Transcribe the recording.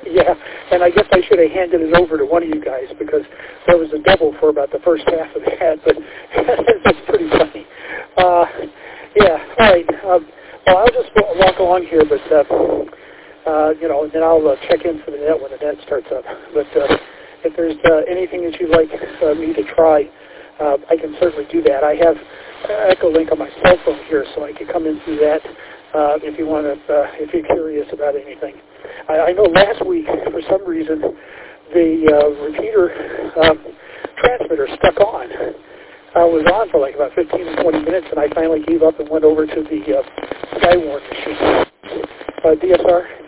Yeah, and I guess I should have handed it over to one of you guys because there was a double for about the first half of that, but that's pretty funny. Yeah, all right. Well, I'll just walk along here, but, and then I'll check in for the net when the net starts up. But if there's anything that you'd like me to try, I can certainly do that. I have Echolink on my cell phone here, so I can come in through that if you want to, if you're curious about anything. I know last week, for some reason, the repeater transmitter stuck on. I was on for like about 15 or 20 minutes, and I finally gave up and went over to the Skywarn machine. DSR.